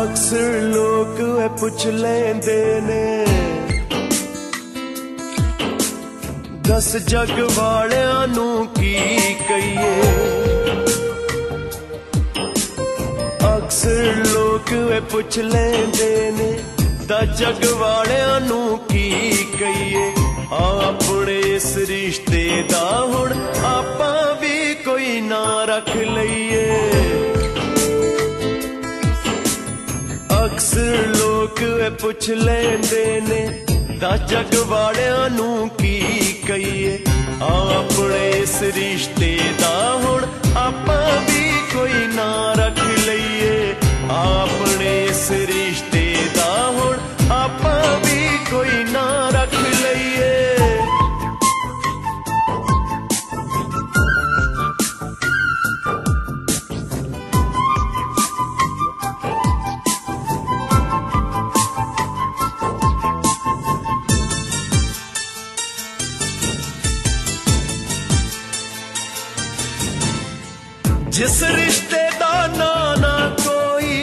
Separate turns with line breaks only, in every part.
अक्सर लोग पुछ लेंदे ने दस जग वालियां नू की कहिए। अक्सर लोग पुछ लेंदे ने दस जग वालियां नू की कहिए। अपने इस रिश्ते दा हुण आपां भी कोई ना रख लईए। अक्सर लोग पुछ लेंदे ने दस जग वालियां नू की कहिए। अपने इस रिश्ते दा हुण आपां भी कोई ना रख लईए। अपने इस रिश्ते दा हुण आपां भी कोई ना रख लईए। जिस रिश्ते दा ना कोई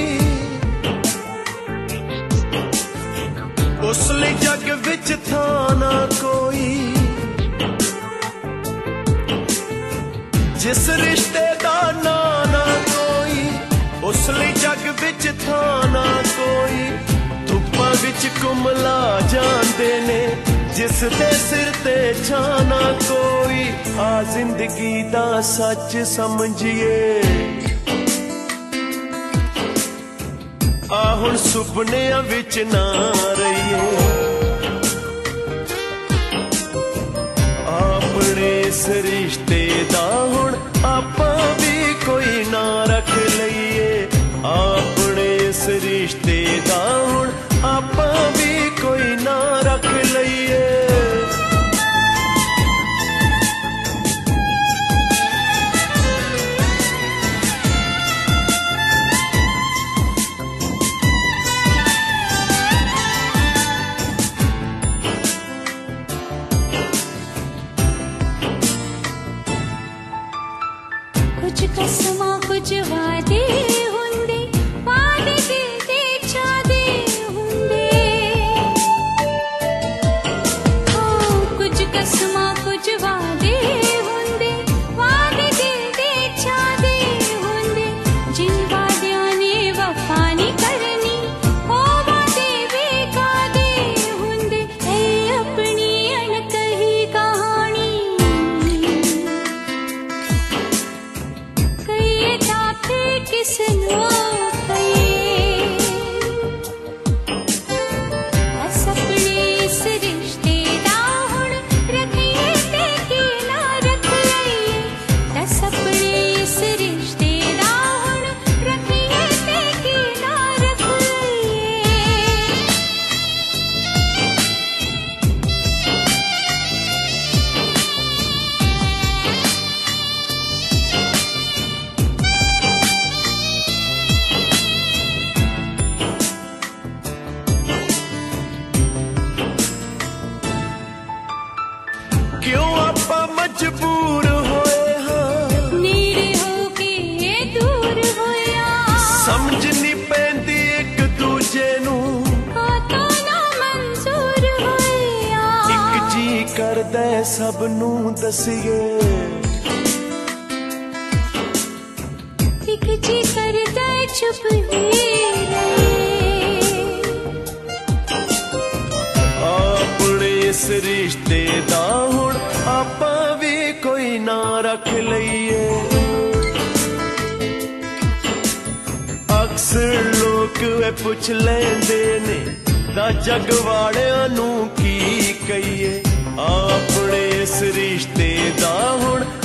उस लिए जग विच था ना कोई। जिस रिश्ते दा ना कोई उस लिए जग विच था ना कोई। धुप्पां विच कुमला जांदे ने जिस दे सिर ते छाना कोई। आ जिंदगी दा सच समझिए। आ हुण सुपनियां विच ना रहिए। अपने इस रिश्ते दा हुण आपां भी कोई ना रख लईए। अपने इस रिश्ते दा हुण आपां भी कोई ना रख लईए।
कुछ कसमां कुछ वादे हुंदे वादे दिल दे चादे हुंदे। कुछ कसमां कुछ वादे हुंदे वादे दिल दे चादे हुंदे। जिन वादियां ने वफा नहीं करनी ओ वादे बेकादे हुंदे। ऐ अपनी अनकही कहानी किसनो कहिए। बस अपने इस रिश्ते दा हुण रखिए ते की ना रख लईए। बस अपने इस रिश्ते दा हुण रखिए ते की ना रख लईए।
क्यों आपां मजबूर होए हां
नीरे होके दूर होया।
समझ नहीं पैंदी एक दूजे नू
तो ना मंजूर होया।
एक जी करदा सब नू दसिए।
एक जी करदा चुप ही रहे।
अपने इस रिश्ते दा हुण आपां भी कोई ना रख लईए। अक्सर लोग पुछ लेंदे ने दस जग वालियां नू की कहिए। अपने इस रिश्ते दा हुण